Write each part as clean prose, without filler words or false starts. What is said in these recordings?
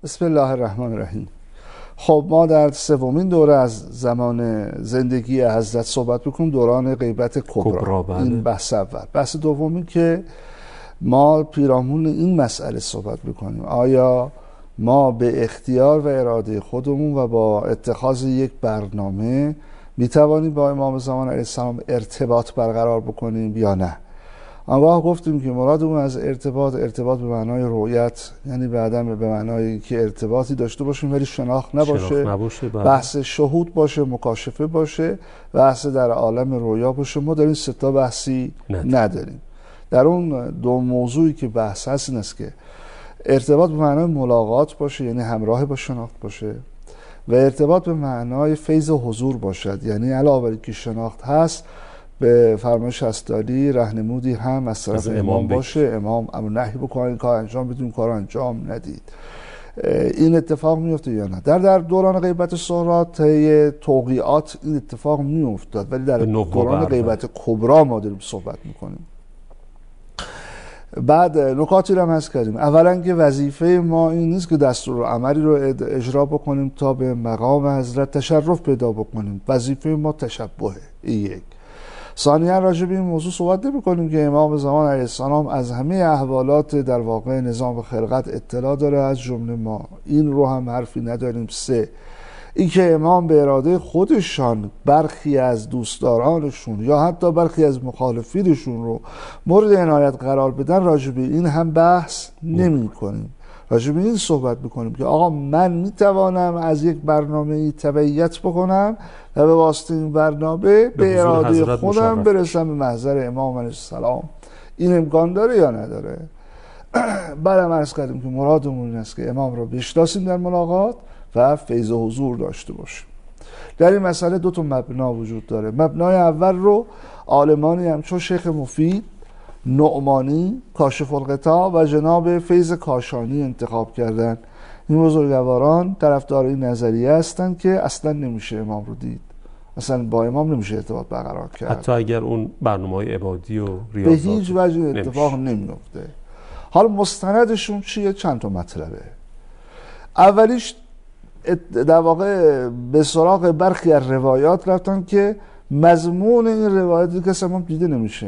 بسم الله الرحمن الرحیم. خب ما در سومین دوره از زمان زندگی حضرت صحبت بکنیم، دوران غیبت کبرا. بله. این بحث اول. بحث دومی که ما پیرامون این مسئله صحبت بکنیم، آیا ما به اختیار و اراده خودمون و با اتخاذ یک برنامه میتوانیم با امام زمان علیه السلام ارتباط برقرار بکنیم یا نه؟ آنگاه گفتیم که مرادمون از ارتباط به معنای رؤیت، یعنی به معنای که ارتباطی داشته باشیم ولی شناخت نباشه، بحث شهود باشه، مکاشفه باشه، بحث در عالم رویا باشه. ما در این سه تا بحثی نداریم. در اون دو موضوعی که بحث هست این است که ارتباط به معنای ملاقات باشه، یعنی همراه با شناخت باشه، و ارتباط به معنای فیض و حضور باشد، یعنی علاوه بر که شناخت هست به فرمایش هستالی رهنمودی هم از طرف امام باشه، امام امر نهی بکنه، این کار انجام بدون کار انجام ندید. این اتفاق میفته یا نه؟ در دوران غیبت صغرا طی توقیعات این اتفاق میافتاد، ولی در دوران غیبت کبرا ما داریم صحبت میکنیم. بعد نکاتی رو هم هست کردیم. اولا که وظیفه ما این نیست که دستور عملی رو اجرا بکنیم تا به مقام حضرت تشرف پیدا بکنیم، وظیفه ما تشبهه. یک. ثانیا راجع به این موضوع صحبت نمی‌کنیم که امام زمان علیه السلام از همه احوالات در واقع نظام خلقت اطلاع داره، از جمله ما این رو هم حرفی نداریم. سه، این که امام به اراده خودشان برخی از دوستدارانشون یا حتی برخی از مخالفینشون رو مورد عنایت قرار بدن، راجع به این هم بحث نمی کنیم. راجع به این صحبت میکنیم که آقا من میتوانم از یک برنامه تبعیت بکنم و به واسطه این برنامه به اراده خودم برسم به محضر امام علیه السلام. این امکان داره یا نداره؟ بعدم عرض کردیم که مرادمون این است که امام رو بشناسیم در ملاقات و فیض و حضور داشته باشیم. در این مسئله دو تا مبنا وجود داره. مبنای اول رو عالمانی همچون شیخ مفید، نعمانی، کاشف الغطا و جناب فیض کاشانی انتخاب کردن. این بزرگواران طرفدار این نظریه هستند که اصلا نمیشه امام رو دید، اصلا با امام نمیشه ارتباط برقرار کرد، حتی اگر اون برنامه‌های عبادی و ریاضات به هیچ وجه اتفاق نمیفته. حالا مستندشون چیه؟ چند تا مطلبه. اولیش در واقع به سراغ برخی از روایات رفتن که مضمون این روایاتی که اصلا دیده نمیشه.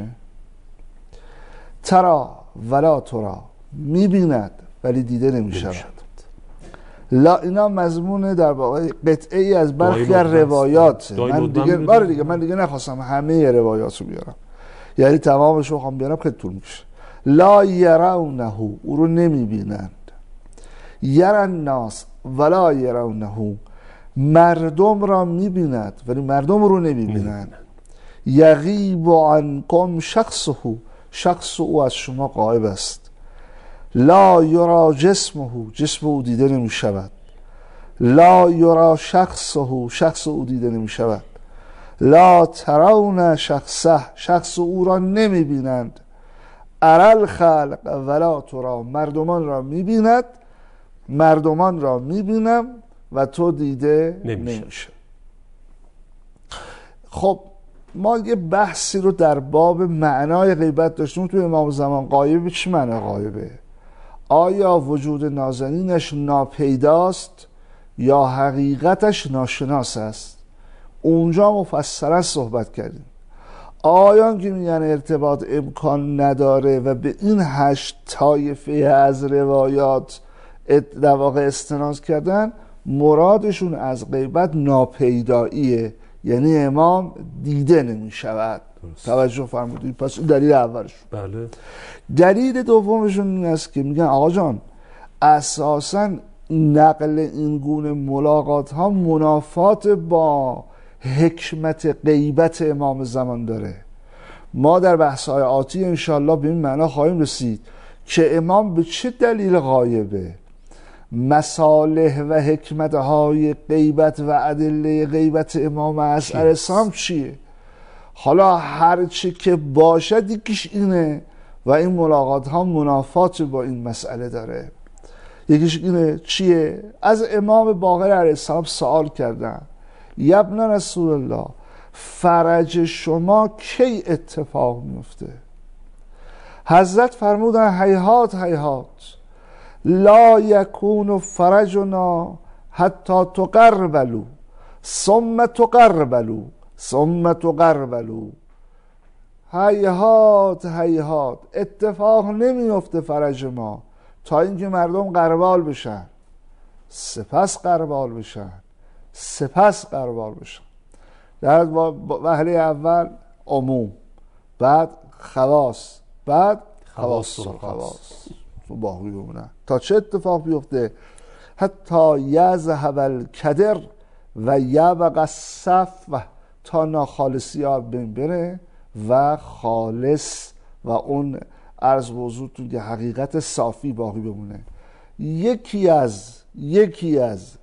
ترا ولا ترا، میبیند ولی دیده نمیشود. لا، اینا مضمون در واقع قطعه ای از برخی از روایات. من دیگه نخواستم همه روایات رو بیارم، یعنی تمامش رو خواهم بیارم خیلی طول میشه. لا یرونه، او رو نمیبینند. یر الناس ولا یرونه، مردم را میبیند ولی مردم رو نمیبینند. یغیب عنکم شخصه، شخص او از شما غایب است. لا یرا جسمه، جسم او دیده نمی شود. لا یرا شخصه، شخص او دیده نمی شود. لا ترون شخصه، شخص او را نمی بینند. ارل خلق ولا ترا، مردمان را می بیند، مردمان را می بینم و تو دیده نمیشه. خب ما یه بحثی رو در باب معنای غیبت داشتیم. توی امام زمان غایب چی معنی غایبه؟ آیا وجود نازنینش ناپیداست یا حقیقتش ناشناس است؟ اونجا مفصلا صحبت کردیم. آیا که میگن ارتباط امکان نداره و به این 8 طایفه از روایات در واقع استناد کردن، مرادشون از غیبت ناپیداییه، یعنی امام دیده نمی شود. توجه فرمودید؟ پس این دلیل اولشون. بله. دلیل دومشون این است که میگن آقا جان، اساساً نقل این گونه ملاقات ها منافات با حکمت غیبت امام زمان داره. ما در بحث های آتی انشاءالله به این معنا خواهیم رسید که امام به چه دلیل غایبه، مصالح و حکمت های غیبت و ادله غیبت امام علیه السلام چیه. حالا هر چی که باشد یکیش اینه و این ملاقات ها منافات با این مسئله داره. یکیش اینه چیه؟ از امام باقر علیه السلام سوال کردن ابن رسول الله، فرج شما کی اتفاق میفته؟ حضرت فرمودن هیهات هیهات، لا یکون فرجنا حتی تقربلوا ثم تقربلوا ثم تقربلوا. هیهات هیهات، اتفاق نمیفته فرج ما تا اینکه مردم قربال بشن، سپس قربال بشن، سپس قربال بشن. در وهله اول عموم، بعد خواص، بعد خواص الخواص باقی بمونن تا چه اتفاق بیفته؟ حتی یذهب الکدر و یبقى الصفو، تا ناخالصی ها بین بره و خالص و اون عرض به حضورتون که حقیقت صافی باقی بمونه. یکی از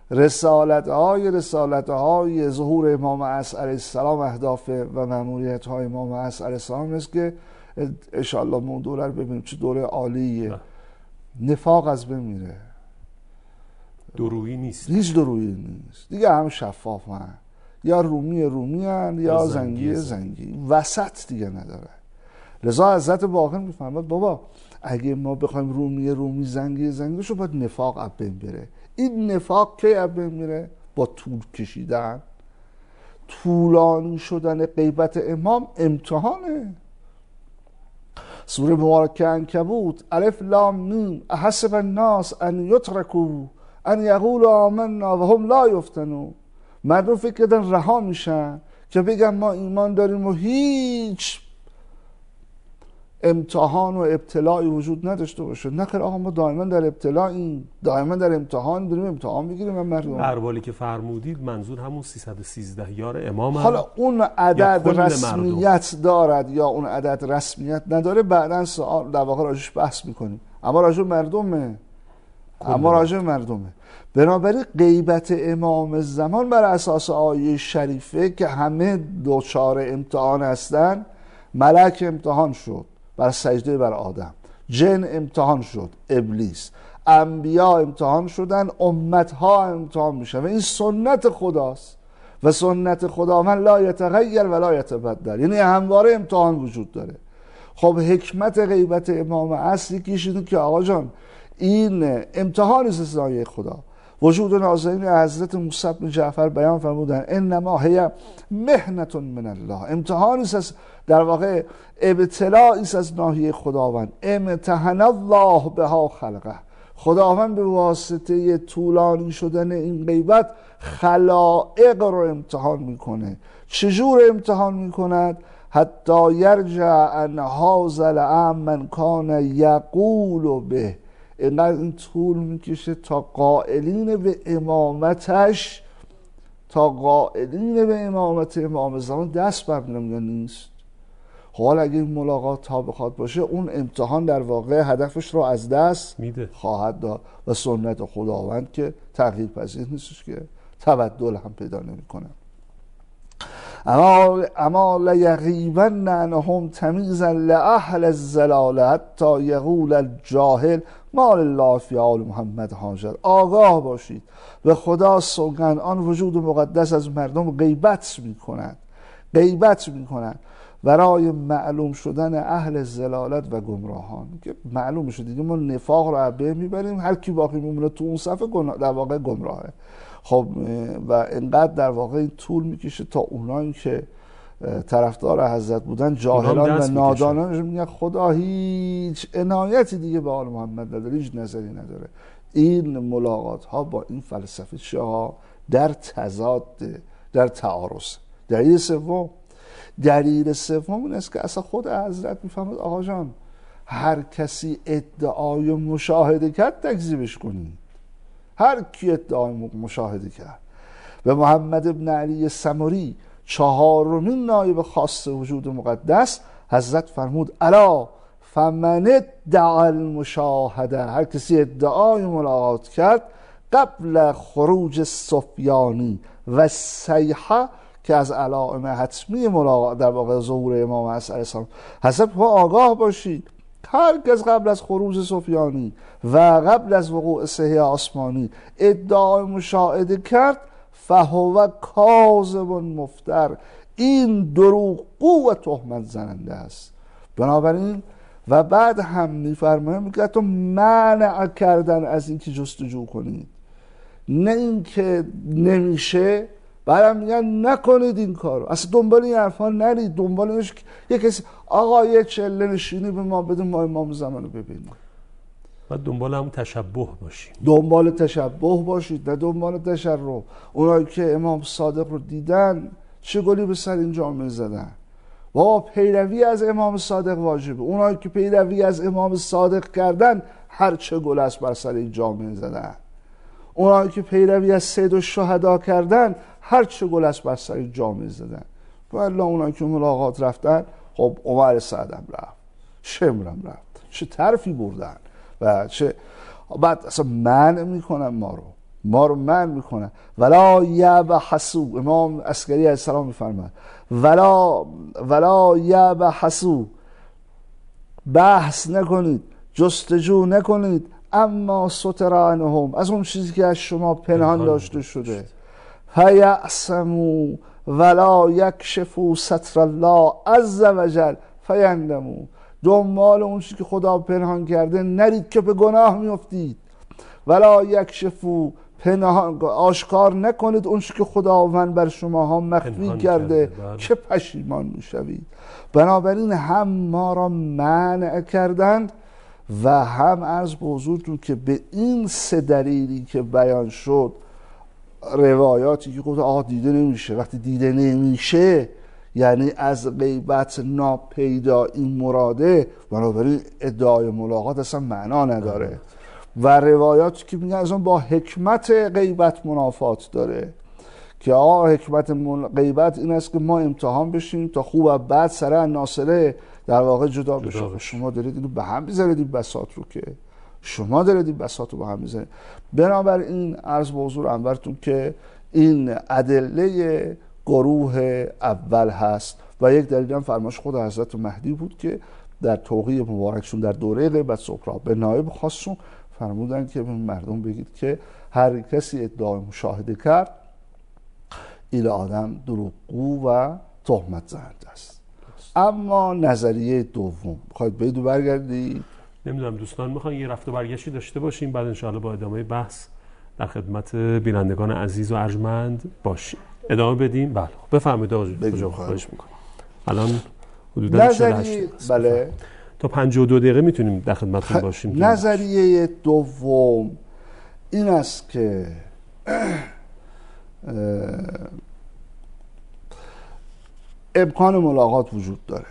رسالت‌های ظهور امام عصر علیه السلام، اهداف و مأموریت‌های امام عصر علیه السلام است که انشاءالله ما اون دوره رو ببینیم چه دوره عالیه. نفاق از بین میره، درویی نیست، هیچ درویی نیست دیگه، هم شفاف هن، یا رومی هن یا زنگی، وسط دیگه نداره. لذا حضرت باقر میفهمد بابا اگه ما بخوایم رومی زنگی شو باید نفاق از بین بره. این نفاق کی از بین میره؟ با طول کشیدن، طولانی شدن غیبت امام امتحانه. سوره مبارکه عنکبوت الف لام میم احسب الناس ان یترکوا ان یقولوا آمنا و هم لا یفتنون. مردم فکر کردن رها میشن که بگن ما ایمان داریم و هیچ امتحان و ابتلاعی وجود نداشته باشه. نخیر آقا، ما دائما در ابتلاعیم، دائما در امتحان داریم، امتحان بگیریم. من مردم احوالی که فرمودید منظور همون 313 یار امام هم. حالا اون عدد رسمیت دارد یا اون عدد رسمیت نداره، بعداً سوال در واقع راجعش بحث میکنیم، اما راجع مردمه. بنابراین غیبت امام زمان بر اساس آیه شریفه که همه دوچار امتحان هستن. ملک امتحان شد بر سجده بر آدم، جن امتحان شد ابلیس، انبیا امتحان شدن، امتها امتحان میشن و این سنت خداست و سنت خداوند لا یتغیر و لا یتبدل، یعنی همواره امتحان وجود داره. خب حکمت غیبت امام عصر یکیش اینه که آقا جان این امتحان استثنایی خدا. وجود نازنین حضرت موسی بن جعفر بیان فرمودن انما هی محنة من الله، امتحانی است، در واقع ابتلاعی است از ناحیه خداوند. امتحن الله بها خلقه، خداوند به واسطه طولانی شدن این غیبت خلائق رو امتحان میکنه. چجور امتحان میکند؟ حتی یرجع ان هذا الامر من کان یقول به، اینقدر این طول میکشه تا قائلین به امامتش، تا قائلین به امامت امام زمان دست برمی‌دارن یا نیست. حالا اگه این ملاقات تا بخواد باشه، اون امتحان در واقع هدفش رو از دست میده، خواهد داد و سنت خداوند که تغییر پذیر نیستش، که تبدل هم پیدا نمی‌کنه. اما لیغیبن عنهم تمیزا لاهل الضلال حتی یقول الجاهل ما لله فی آل محمد حاجت. آگاه باشید، به خدا سوگند آن وجود مقدس از مردم غیبت میکنند برای معلوم شدن اهل ضلالت و گمراهان، که معلوم شد دیگه ما نفاق رو عبه میبریم، هر کی باقی میمونه تو اون صفحه در واقع گمراهه. خب و اینقدر در واقع این طول میکشه تا اونایی که طرفدار حضرت بودن جاهلان و نادانان میگن خدا هیچ عنایتی دیگه به آل محمد نداره، هیچ نظری نداره. این ملاقات ها با این فلسفه ها در تضاد، در تعارض. دلیل سوم این است که اصلا خود حضرت میفهمد آقا جان هر کسی ادعای مشاهده کرد تکذیبش کنی. هر کی ادعای مشاهده کرد. به محمد ابن علی سمری، چهارمین نایب خاص وجود مقدس، حضرت فرمود الا فمن ادعا المشاهده، هر کسی ادعای ملاقات کرد قبل خروج سفیانی و صیحه، که از علائم حتمی ملاقات در واقع ظهور امام عصر علیه السلام. حضرت آگاه باشید، هر کس قبل از خروج سفیانی و قبل از وقوع صحیح آسمانی ادعای مشاهده کرد فهو کاذب مفتر، این دروغگو و تهمت زننده است. بنابراین و بعد هم میفرماید میگه تو منع کردن از اینکه جستجو کنید، نه اینکه نمیشه بعدم میگن نکنید این کارو. اصلا دنبال این حرفا نرید، دنبال اینش یه کسی آقا یه چله نشینی به ما بده ما امام زمان رو ببینیم. و دنبال هم تشبه باشید، دنبال تشبه باشید نه دنبال تشرف. اونایی که امام صادق رو دیدن چه گلی به سر این جامعه زدن. بابا پیروی از امام صادق واجبه. اونایی که پیروی از امام صادق کردن هر چه گل است بر سر این جامعه زدن. اونایی که پیروی از سید الشهدا کردن هر چه گل است بر سر این جامعه زدن. والا اونایی که ملاقات رفتن، خب عمر سعدم رفت، شمرم رفت، چه طرفی بردن و چه بعد اصلا منع میکنن ما رو منع میکنن. ولا یبحثوا، امام عسکری علیه السلام میفرماد ولا یبحثوا، بحث نکنید، جستجو نکنید، اما ستر عنهم، از اون چیزی که از شما پنهان داشته شده. فیعصموا ولا یکشفوا ستر الله عز وجل فیندموا، دنبال اون چیزی که خدا پنهان کرده نرید که به گناه میافتید. ولا یکشفوا، پنهان آشکار نکنید اون چیزی که خداوند بر شما ها مخفی کرده که پشیمان میشوید. بنابراین هم ما را منع کردند و هم عرض به حضورتون که به این سه دلیلی که بیان شد، روایاتی که گفت آقا دیده نمیشه، وقتی دیده نمیشه یعنی از غیبت ناپیدا این مراده، بنابراین ادعای ملاقات اصلا معنا نداره. و روایاتی که میگن اصلا با حکمت غیبت منافات داره که آقا حکمت غیبت این است که ما امتحان بشیم تا خوب و بد سره ناصله در واقع جدا بشه. شما دارید اینو به هم میزنید این بساط رو، که شما دارید این بساط رو به هم میزنید. بنابراین عرض به حضور انورتون که این ادله گروه اول هست و یک دلیل هم فرمایش خود حضرت مهدی بود که در توقیع مبارکشون در دوره غیبت صبح به نایب خاصشون فرمودن که به مردم بگید که هر کسی ادعای مشاهده کرد این آدم دروغگو و تهمت زننده است. اما نظریه دوم بخواید بید برگردید؟ نمیدونم دوستان میخوان یه رفت و برگشتی داشته باشیم، بعد انشاءالله با ادامه بحث در خدمت بینندگان عزیز و ارجمند باشیم. ادامه بدیم. بله بفرمایید آقا خواهش میکنم. الان حدودا 48 بله تا 52 دقیقه میتونیم در خدمتتون باشیم. نظریه دوم این است که امکان ملاقات وجود داره.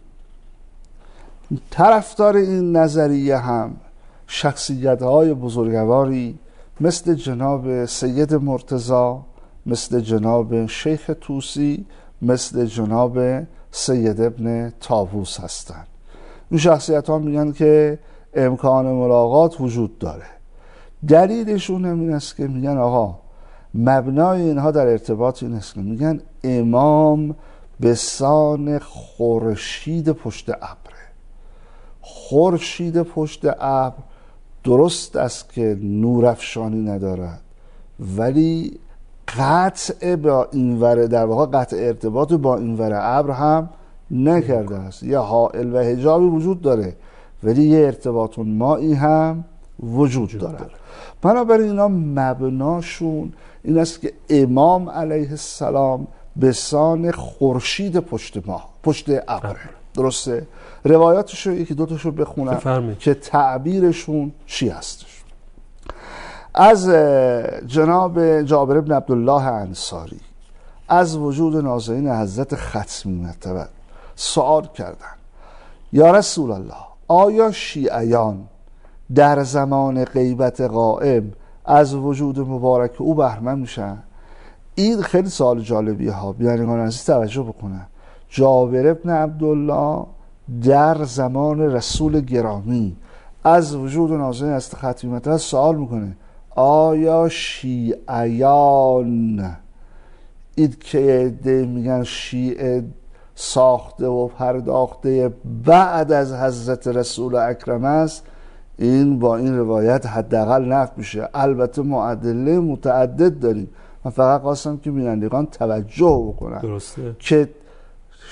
طرفدار این نظریه هم شخصیت‌های بزرگواری مثل جناب سید مرتضی، مثل جناب شیخ طوسی، مثل جناب سید ابن طاووس هستند. این شخصیت ها میگن که امکان ملاقات وجود داره. دلیلشون هم این است که میگن آقا مبنای اینها در ارتباط این است که میگن امام به سان خورشید پشت ابره. خورشید پشت ابر درست است که نورافشانی ندارد ولی قطع با این وره، در واقع قطع ارتباط با این وره ابر هم نکرده است. یه حائل و حجابی وجود داره ولی یه ارتباط مایی هم وجود دارد. بنابراین اینا مبناشون این است که امام علیه السلام به سان خورشید پشت ابر. درسته؟ روایاتشو یکی دوتاشو بخونم که تعبیرشون چی هستش. از جناب جابر بن عبدالله انصاری از وجود نازنین حضرت ختمی مرتبه سوال کردن یا رسول الله آیا شیعیان در زمان غیبت قائم از وجود مبارک او بهره‌مند میشن؟ این خیلی سوال جالبیه ها، بینندگان عزیز توجه بکنن. جابر بن عبدالله در زمان رسول گرامی از وجود نازنین حضرت ختمی مرتبه سوال میکنه آیا شیعیان، این که میگن شیعه ساخته و پرداخته بعد از حضرت رسول اکرم است، این با این روایت حداقل نفی میشه. البته معادله متعدد داریم، من فقط خواستم که بینندگان توجه بکنن. درسته که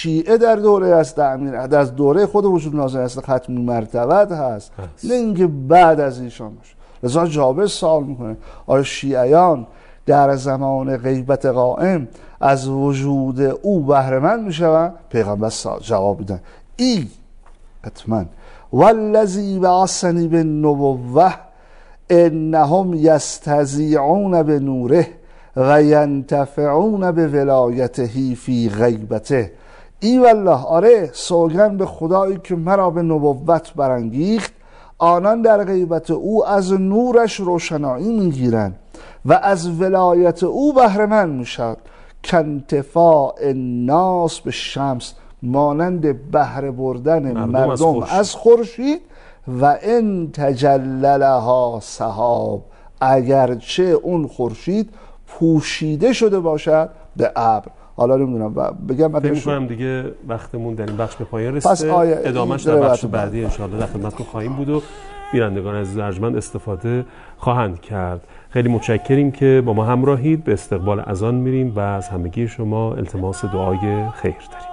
شیعه در دوره است امیر در دوره خود وجود نازل است ختمی مرتبت هست نه اینکه بعد از ایشان باشه. لذا جابر سوال میکنه آیا شیعیان در زمان غیبت قائم از وجود او بهره مند میشوند؟ پیغمبر جواب میدن ای حتما والذی بعثنی بالنبوة انهم یستضیعون بنوره و ینتفعون به ولایته فی غیبته. ای والله آره سوگند به خدایی که مرا به نبوت برانگیخت آنان در غیبت او از نورش روشنایی میگیرند و از ولایت او بهره مند میشد. کانتفاع الناس به شمس مانند بهره بردن مردم از خورشید و ان تجللها سحاب اگرچه اون خورشید پوشیده شده باشد به ابر. حالا نمیدونم بگم فکر می‌کنم دیگه وقتمون در این بخش به پایان رسیده. ادامهش در بخش بعدی ان شاءالله در خدمتتون خواهیم بود و بینندگان عزیز ارجمند استفاده خواهند کرد. خیلی متشکریم که با ما همراهید. به استقبال اذان میریم و از همگی شما التماس دعای خیر داریم.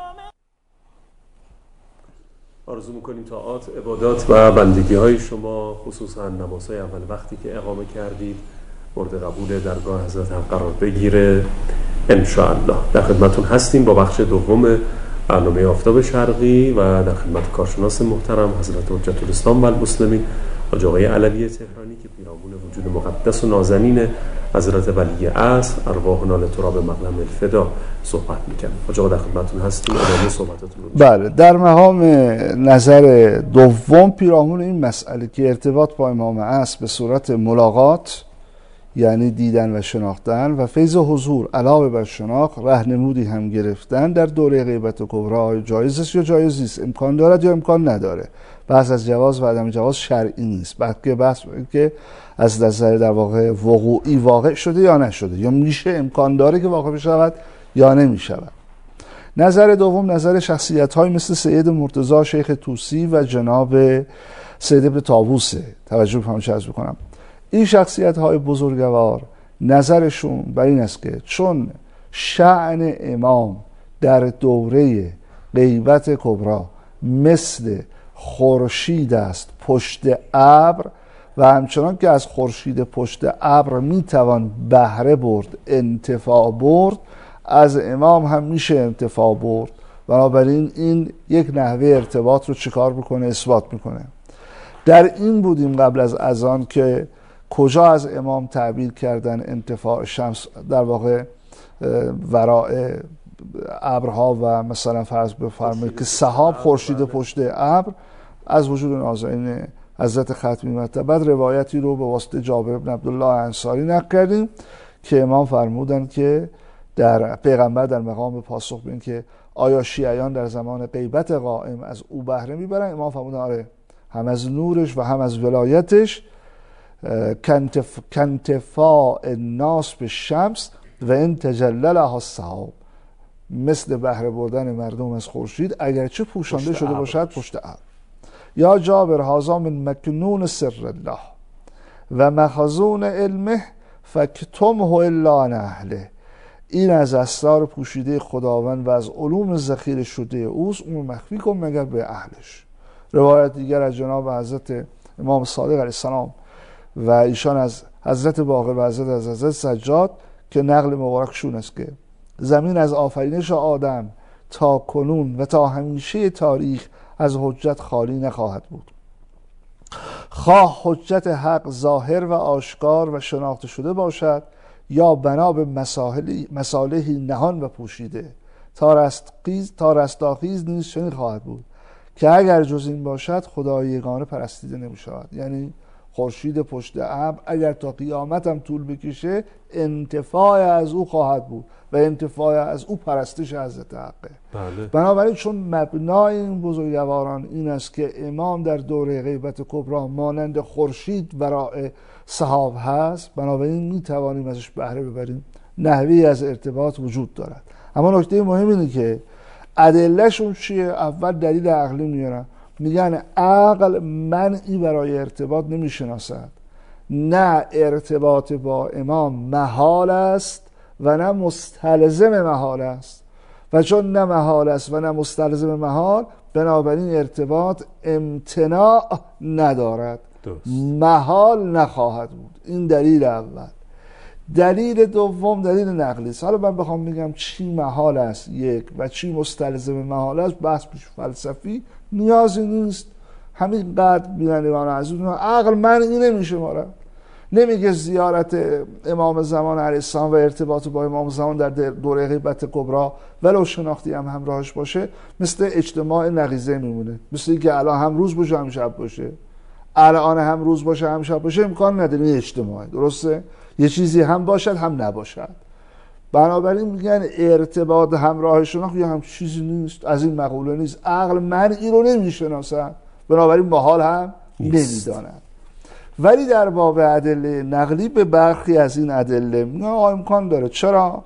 آرزو میکنیم طاعات، عبادات و بندگی های شما خصوصا نمازهای اول وقتی که اقامه کردید مورد قبول درگاه حضرت هم قرار بگیره ان شاء الله. در خدمتتون هستیم با بخش دوم برنامه آفتاب شرقی و در خدمت کارشناس محترم حضرت حجت الاسلام و المسلمین حاج آقای علوی تهرانی که پیرامون وجود مقدس و نازنین حضرت ولی عصر ارواحنا لتراب مقلم الفدا صحبت می‌کنیم. حاج آقا در خدمتتون هستیم. ادامه صحبتاتون رو. بله در مقام نظر دوم پیرامون این مسئله که ارتباط با امام عصر به صورت ملاقات یعنی دیدن و شناختن و فیض حضور علاوه بر شناخت راهنمودی هم گرفتن در دوره غیبت کبری جایز است یا جایز نیست، امکان دارد یا امکان نداره. بحث از جواز و عدم جواز شرعی نیست، بلکه بحث که از نظر در واقع وقوعی واقع شده یا نشده یا میشه امکان داره که واقع بشود یا نمیشود. نظر دوم نظر شخصیت های مثل سید مرتضی شیخ طوسی و جناب سید ابن طاووسه. توجه بفرمایید عرض می‌کنم این شخصیت های بزرگوار نظرشون بر این است که چون شأن امام در دوره غیبت کبری مثل خورشید است پشت ابر و همچنان که از خورشید پشت ابر میتوان بهره برد انتفاع برد از امام هم میشه انتفاع برد. بنابراین این یک نحوه ارتباط رو چیکار بکنه؟ اثبات میکنه. در این بودیم قبل از اذان که کجا از امام تعبیر کردن انتفاع شمس در واقع ورای ابرها و مثلا فرض بفرمایید که سحاب خورشید پشت ابر از وجود نازنین حضرت ختمی مرتبت روایتی رو به واسطه جابر بن عبدالله انصاری نقل کردیم که امام فرمودند که در پیغمبر در مقام پاسخ به این که آیا شیعیان در زمان غیبت قائم از او بهره میبرن؟ امام فرمودن آره، هم از نورش و هم از ولایتش. کانتفاع الناس به شمس و ان تجللها السحاب مثل بهره بردن مردم از خورشید اگرچه پوشانده شده باشد پشت ابر. یا جابر هذا من مکنون سر الله و مخزون علمه فاکتمه الا عن اهله. این از اسرار پوشیده خداوند و از علوم ذخیره شده اوست، اون مخفی کن مگر به اهلش. روایت دیگر از جناب حضرت امام صادق علیه السلام و ایشان از حضرت باقر و حضرت سجاد که نقل مبارکشون است که زمین از آفرینش آدم تا کنون و تا همیشه تاریخ از حجت خالی نخواهد بود، خواه حجت حق ظاهر و آشکار و شناخته شده باشد یا بنا به مصالحی نهان و پوشیده. تا رستاخیز نیز چنین خواهد بود که اگر جز این باشد خدای یگانه پرستیده نمی شود. یعنی خورشید پشت ابر اگر تا قیامت هم طول بکشه انتفاع از او خواهد بود و انتفاع از او پرستش حضرت حقه. بله. بنابراین چون مبنای این بزرگواران این است که امام در دوره غیبت کبری مانند خورشید ورای سحاب هست، بنابراین می توانیم ازش بهره ببریم. نحوی از ارتباط وجود دارد. اما نکته مهم اینه که ادلهشون چیه؟ اول دلیل عقلی میارن، میگن عقل منعی برای ارتباط نمیشناسد، نه ارتباط با امام محال است و نه مستلزم محال است. و چون نه محال است و نه مستلزم محال، بنابراین ارتباط امتناع ندارد، محال نخواهد بود. این دلیل اول. دلیل دوم دلیل نقلی است. حالا من بخوام بگم چی محال است یک و چی مستلزم محال است، بحث فلسفی نیازی نیست. همین قدر بینندگان عزیز، عقل منعی نمیشه ماره. نمیگه زیارت امام زمان علیه السلام و ارتباط با امام زمان در دوره غیبت کبرا ولو شناختی هم همراهش باشه مثل اجتماع نقیضه میمونه، مثل اینکه الان هم روز باشه هم شب باشه، الان هم روز باشه هم شب باشه امکان نداره. این اجتماعی درسته، یه چیزی هم باشد هم نباشد. بنابراین میگن ارتباط همراه شناخت یا هم چیزی نیست، از این مقوله نیست. عقل منعی رو نمیشناسد، بنابراین محال هم نمیداند. ولی در باب ادله نقلی به برخی از این ادله میگن امکان داره. چرا؟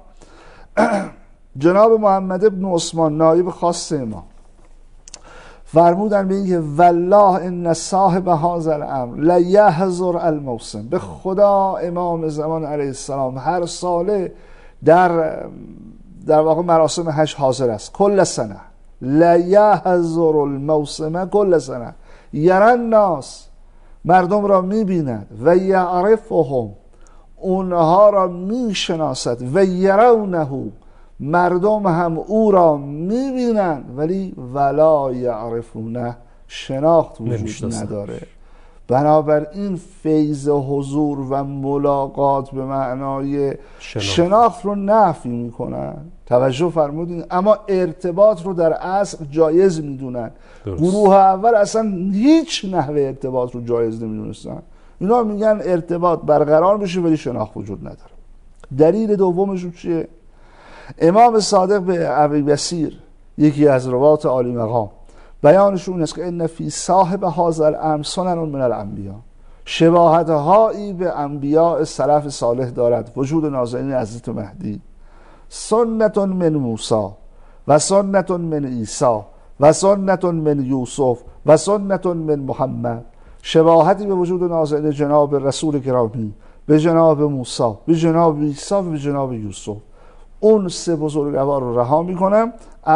جناب محمد ابن عثمان نایب خاص امام فرمودن به اینکه والله ان صاحب هذا الامر لا يحضر الموسم، به خدا امام زمان علیه السلام هر ساله در واقع مراسم حج حاضر است. کل سنه لا يحضر الموسم کل سنه، یرى الناس، مردم را میبیند، و یعرفهم، اونها را میشناسد، و یرونه، مردم هم او را میبینند، ولی ولا یعرفونه، شناخت وجود نداره. بنابراین فیض حضور و ملاقات به معنای شناخت رو نفی میکنن. توجه فرمودین؟ اما ارتباط رو در اصل جایز میدونن. گروه اول اصلا هیچ نحوه ارتباط رو جایز نمیدونستن. اینا میگن ارتباط برقرار بشه ولی شناخت وجود نداره. دلیل دومشون چیه؟ امام صادق به ابی بصیر، یکی از روات عالی مقام، بیانشون است که ان فی صاحب هذا الامر سنن من الانبیاء، شباهت هایی به انبیاء سلف صالح دارد. وجود نازنین حضرت مهدی، سنت من موسی و سنت من عیسی و سنت من یوسف و سنت من محمد، شباهتی به وجود نازنین جناب رسول گرامی، به جناب موسی، به جناب عیسی و به جناب یوسف. اون سه بزرگوار رو رها میکنم.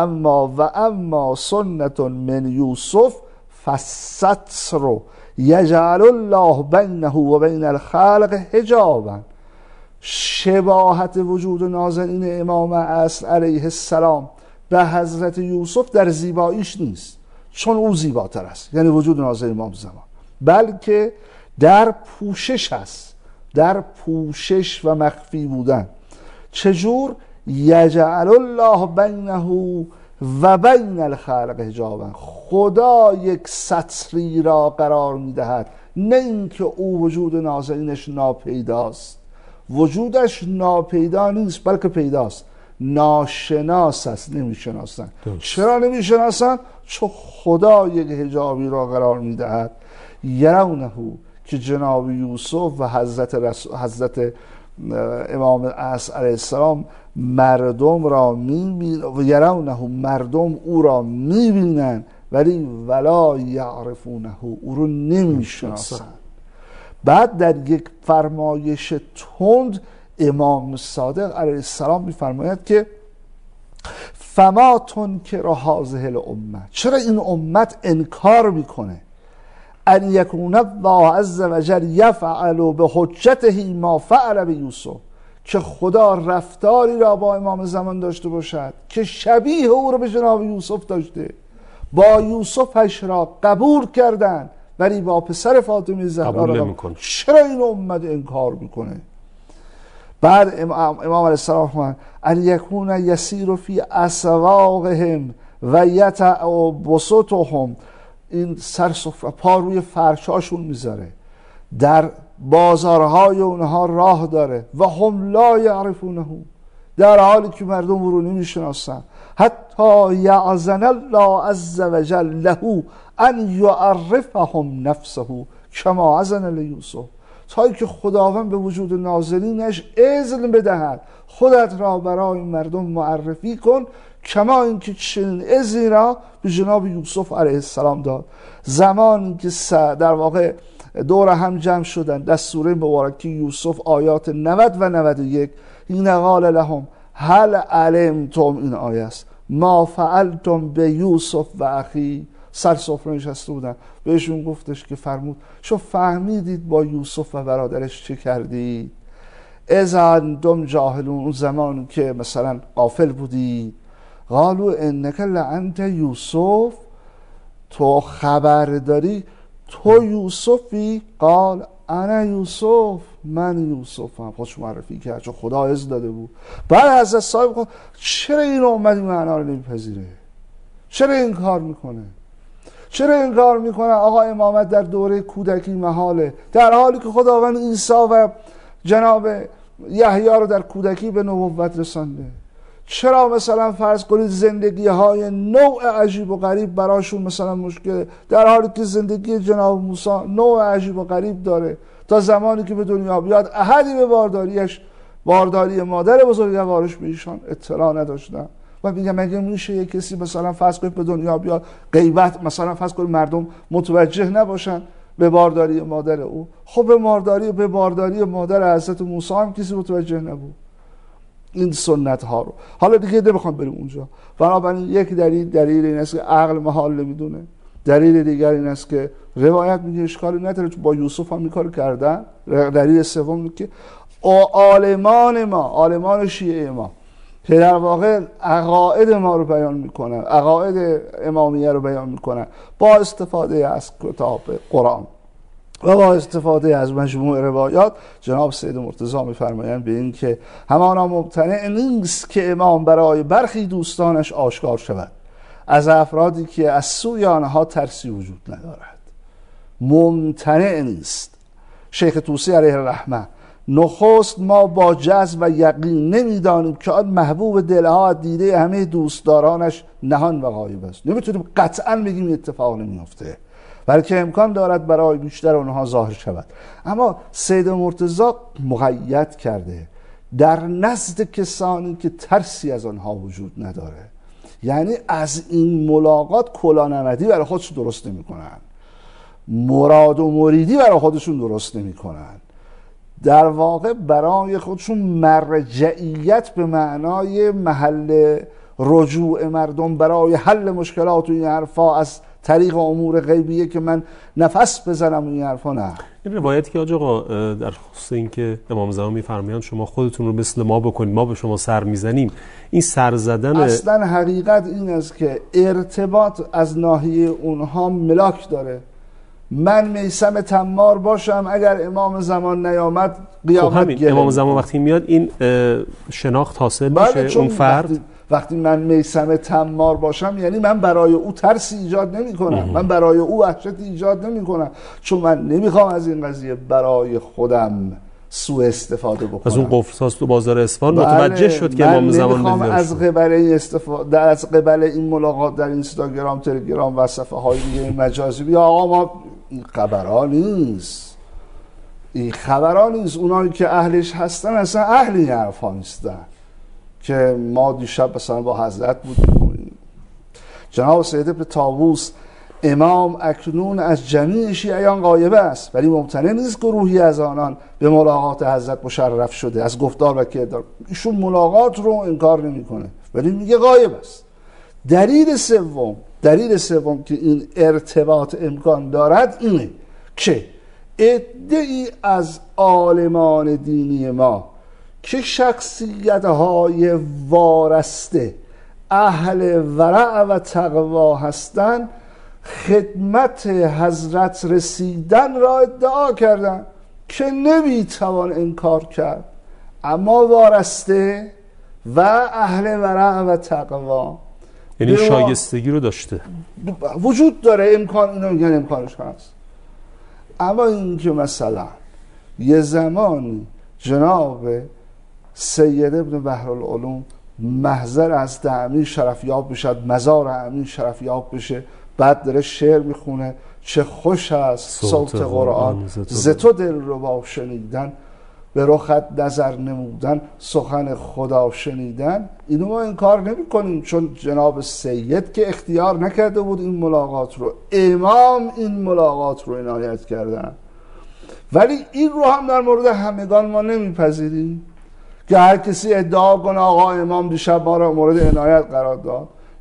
اما سنت من یوسف فستر یجعل الله بینه و بین الخلق حجابا، شباهت وجود نازنین امام اصل علیه السلام به حضرت یوسف در زیباییش نیست، چون او زیباتر است، یعنی وجود نازنین امام زمان، بلکه در پوشش است، در پوشش و مخفی بودن. چجور؟ یجعل الله بینه و بین الخلق حجابا، خدا یک ستری را قرار میدهد، نه اینکه او وجود نازنینش ناپیداست. وجودش ناپیدا نیست بلکه پیداست، ناشناس است، نمیشناسن. چرا نمیشناسن؟ چون خدا یک حجابی را قرار میدهد. یرونه، که جناب یوسف و حضرت امام اصل علیه السلام مردم را میبینند، و یرونه، مردم او را میبینند، ولی ولا یعرفونه، او رو نمیشناسند. بعد در یک فرمایش تند امام صادق علیه السلام میفرماید که فما تنکر هذه الامه، چرا این امت انکار میکنه ان یکون الله عز وجل یفعل به حجته ما فعل به یوسف، که خدا رفتاری را با امام زمان داشته باشد که شبیه او را به جناب یوسف داشته. با یوسفش را قبول کردن ولی با پسر فاطمه زهرا را چرا این امت انکار میکنه؟ بعد امام علیه السلام فرمود ان یکون یسیر فی اسواقهم و یتبسطهم، این سرسفره پا روی فرشاشون میذاره، در بازارهای اونها راه داره، و هم لا یعرفونه، در حالی که مردم او رو نمیشناسن. حتی یعزن الله عز وجل له ان یعرفهم نفسه کما اذن لیوسف، تا که خداوند به وجود نازنینش اذن بدهد خودت را برای مردم معرفی کن، کما اینکه چنین اذنی را به جناب یوسف علیه السلام داد. زمانی که در واقع دور هم جمع شدن در سوره مبارکه یوسف آیات 90 و 91، این قال لهم هل علمتم، این آیه است، ما فعلتم به یوسف و اخی، سر سفره نشسته بودن، بهشون گفتش که فرمود شو فهمیدید با یوسف و برادرش چه کردید؟ اذا انتم جاهلون، اون زمان که مثلا غافل بودید. قالوا انک لانت یوسف، تو خبر داری تو یوسفی؟ قال انا یوسف، من یوسفم. خودش معرفی کرد چون خدا اذن داده بود. بعد حضرت صاحب گفت چرا این امتی معنا رو نمیپذیره؟ چرا این کار میکنه؟ چرا این کار میکنه؟ آقا امامت در دوره کودکی محاله، در حالی که خداوند عیسی و جناب یحیی رو در کودکی به نبوت رسانده. چرا مثلا فرض کنید زندگی های نوع عجیب و غریب براشون مثلا مشکل، در حالی که زندگی جناب موسی نوع عجیب و غریب داره؟ تا زمانی که به دنیا بیاد احدی به بارداری مادر بزرگوارش به ایشان اطلاع نداشتن. و میگم مگه میشه یک کسی مثلا فرض کنید به دنیا بیاد غیبت، مثلا فرض کنید مردم متوجه نباشن به بارداری مادر او؟ خب به بارداری مادر حضرت موسی هم کسی متوجه نبود. این سنت ها رو حالا دیگه نمیخوام بریم اونجا. بنابراین یک دلیل این است که عقل محال نمیدونه. دلیل دیگر این است که روایت میگه اشکالی نداره چون با یوسف هم این کارو کردن. دلیل سوم که عالمان شیعه ما که در واقع عقاید ما رو بیان میکنن، عقاید امامیه رو بیان میکنن با استفاده از کتاب قرآن و با استفاده از مجموع روایات، جناب سید مرتضی میفرمایند به این که همانا ممتنع نیست که امام برای برخی دوستانش آشکار شود از افرادی که از سوی آنها ترسی وجود ندارد. ممتنع نیست. شیخ طوسی علیه الرحمه: نخست ما با جذب و یقین نمیدانیم که آن محبوب دلها دیده همه دوستدارانش نهان و غایب است. نمیتونیم قطعا بگیم این اتفاق نمیفته، بلکه امکان دارد برای بیشتر اونها ظاهر شود. اما سید مرتضی مقید کرده در نزد کسانی که ترسی از آنها وجود نداره، یعنی از این ملاقات کلانمدی برای خودشون درست نمی کنن، مراد و مریدی برای خودشون درست نمی کنن، در واقع برای خودشون مرجعیت به معنای محل رجوع مردم برای حل مشکلات و این حرفا از طریق امور غیبیه که من نفس بزنم این حرفا نه. این روایتی که آقا در خصوص این که امام زمان میفرمایند شما خودتون رو مثل ما بکنید ما به شما سر میزنیم، این سر زدن اصلا حقیقت این است که ارتباط از ناحیه اونها ملاک داره. من میثم تمار باشم، اگر امام زمان نیامد قیامت خب همین امام زمان وقتی میاد این شناخت حاصل میشه اون فرد. وقتی من میثم تمار باشم یعنی من برای او ترسی ایجاد نمی کنم، من برای او وحشتی ایجاد نمی کنم، چون من نمیخوام از این قضیه برای خودم سوء استفاده بکنم. از اون قفل‌ساز تو بازار اصفهان متوجه شد که امام زمان نمیخوام از قبل این استفاده، از قبل این ملاقات در اینستاگرام، تلگرام و صفحه های دیگه مجازی بیا آقا ما این خبرها نیست، این خبرها نیست. اونایی که اهلش هستن اصلا اهل این حرفا نیستن که ما دیشب مثلا با حضرت بودیم. جناب سید ابن طاووس: امام اکنون از جمیع شیعیان غایب است، ولی ممتنع نیست گروهی از آنان به ملاقات حضرت مشرف شده از گفتار و کردار. ایشون ملاقات رو انکار نمیکنه ولی میگه غایب است. دلیل سوم که این ارتباط امکان دارد اینه که عده‌ای از عالمان دینی ما که شخصیت‌های وارسته اهل ورع و تقوا هستند خدمت حضرت رسیدن را ادعا کردند که نمیتوان انکار کرد، اما وارسته و اهل ورع و تقوا یعنی شایستگی رو داشته، وجود داره، امکان اینو میگن امکانش هست. اما این که مثلا یه زمان جناب سید ابن بحرالعلوم محضر از امین شرفیاب بشد، مزار امین شرفیاب بشه، بعد داره شعر میخونه: چه خوش است صوت قرآن ز تو دل ربا شنیدن، به رخت نظر نمودن سخن خدا شنیدن. اینو ما انکار نمی کنیم، چون جناب سید که اختیار نکرده بود این ملاقات رو، امام این ملاقات رو عنایت کردن. ولی این رو هم در مورد همگان ما نمیپذیریم که هر کسی ادعا کنه آقا امام دیشب ما را مورد عنایت قرار داد.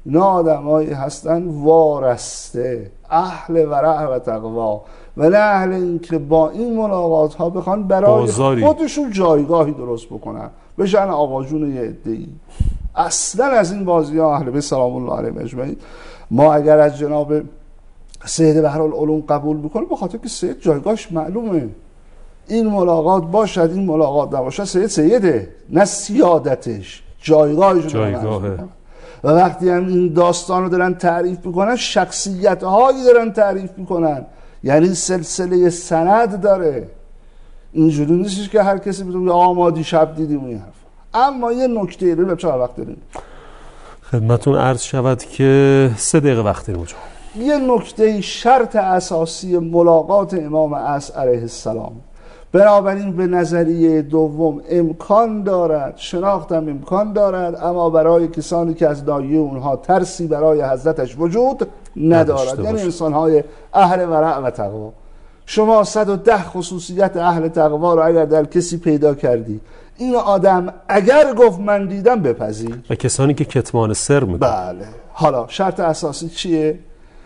اینا آدمایی هستن وارسته، اهل ورع و تقوا، و نه اهل این که با این ملاقات ها بخوان برای خودشون جایگاهی درست بکنن، بشن آقا جون یه عده‌ای. اصلا از این بازی ها اهل بیت سلام الله علیهم اجمعین. ما اگر از جناب سید بحرالعلوم قبول بکنیم، به خاطر که سید جایگاهش معلومه، این ملاقات باشد این ملاقات نباشد، سید سیده، نه سیادتش، جایگاهش جایگاهه. و وقتی هم این داستان رو دارن تعریف میکنن، شخصیت هایی دارن تعریف میکنن، یعنی سلسله سند داره، اینجوری نیستش که هر کسی بتونه آمادی شب دیدیم این حرف. اما یه نکته رو چقدر وقت داریم خدمتون عرض شود که 3 دقیقه وقت داریم. یه نکته شرط اساسی ملاقات امام عصر علیه السلام، بنابراین به نظریه دوم امکان دارد، شناختم امکان دارد، اما برای کسانی که از ناحیه اونها ترسی برای حضرتش وجود ندارد، یعنی انسانهای اهل ورع و تقوا. شما 110 خصوصیت اهل تقوا رو اگر در کسی پیدا کردی، این آدم اگر گفت من دیدم بپذیر. و کسانی که کتمان سر میکنن. بله. حالا شرط اساسی چیه؟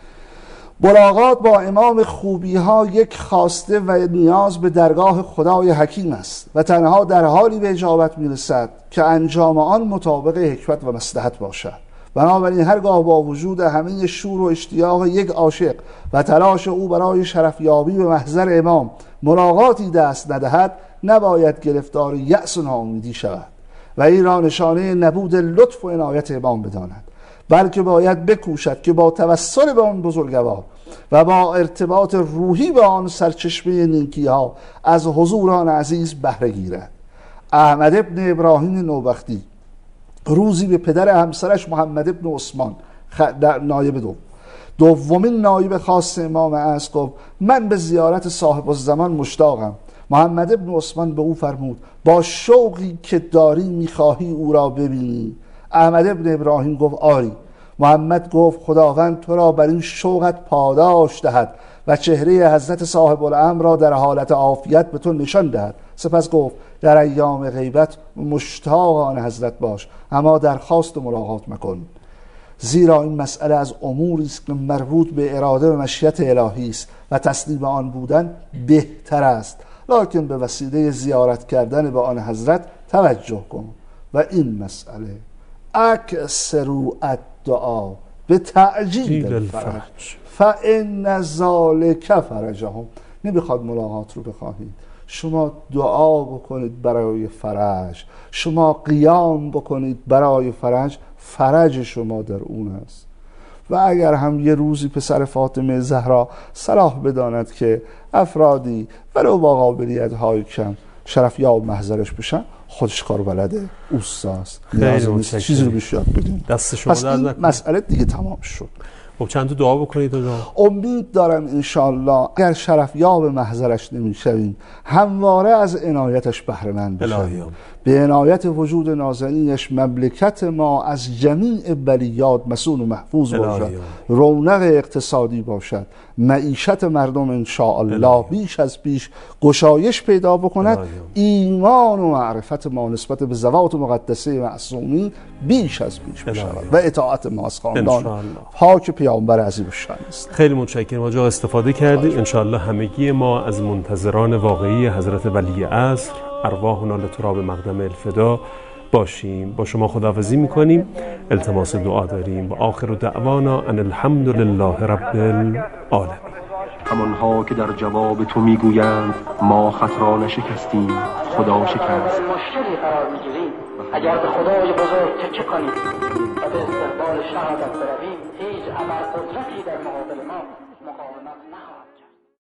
ملاقات با امام خوبی ها یک خواسته و نیاز به درگاه خدای حکیم است و تنها در حالی به اجابت میرسد که انجام آن مطابق حکمت و مصلحت باشد. بنابراین هرگاه با وجود همه شور و اشتیاق یک عاشق و تلاش او برای شرفیابی به محضر امام ملاقاتی دست ندهد، نباید گرفتار یأس و ناامیدی شود و این را نشانه نبود لطف و عنایت امام بداند، بلکه باید بکوشد که با توسل به آن بزرگوار و با ارتباط روحی به آن سرچشمه نیکی ها از حضور آن عزیز بهره گیرد. احمد ابن ابراهیم نوبختی روزی به پدر همسرش محمد ابن عثمان نایب دومین نایب خاص امام عصر گفت من به زیارت صاحب الزمان مشتاقم. محمد ابن عثمان به او فرمود با شوقی که داری میخواهی او را ببینی؟ احمد ابن ابراهیم گفت آری. محمد گفت خداوند تو را بر این شوقت پاداش دهد و چهره حضرت صاحب الامر را در حالت عافیت به تو نشان دهد. سپس گفت در ایام غیبت مشتاق آن حضرت باش، اما درخواست ملاقات مکن، زیرا این مسئله از اموری است که مربوط به اراده و مشیت الهی است و تسلیم آن بودن بهتر است، لکن به وسیله زیارت کردن به آن حضرت توجه کن و این مسئله اکثروا الدعا به تعجیل الفرج فان ذلک فرجهم. نمیخواد ملاقات رو بخواهید، شما دعا بکنید برای فرج، شما قیام بکنید برای فرج، فرج شما در اون است. و اگر هم یه روزی پسر فاطمه زهرا صلاح بداند که افرادی ولو با قابلیت های کم شرفیاب محضرش بشن، خودش کار بلده، اوستاست، نیازی چیزی رو بهش یاد بدیم. دست شما پس این مسئله دیگه تمام شد. خب چند تا دعا بکنید آقا. امید دارم انشاءالله اگر شرفیاب محضرش نمیشویم، همواره از عنایتش بهره مند بشویم. به عنایت وجود نازنینش مملکت ما از جمیع بلیات مسئول و محفوظ باشد، رونق اقتصادی باشد، معیشت مردم انشاءالله بیش از پیش گشایش پیدا بکند، ایمان و معرفت ما نسبت به ذوات مقدسه معصومین بیش از پیش بشود و اطاعت ما از خاندان پاک پیامبر عظیم الشان است. خیلی متشکرم، آقا استفاده کردیم. انشاءالله همگی ما از منتظران واقعی حضرت ولی عصر ارواحنا لتراب مقدم الفدا باشیم. با شما خداحافظی میکنیم، التماس دعا داریم و آخر دعوانا ان الحمد لله رب العالمین. همانها که در جواب تو میگویند ما خط را نشکستیم، خدا شکست. مشکلی قرار میگیریم، اگر به خدای بزرگ تکیه کنیم و به استقبال شهادت برویم، هیچ ابرقدرتی در مقابل ما مقاومت نخواهد کرد.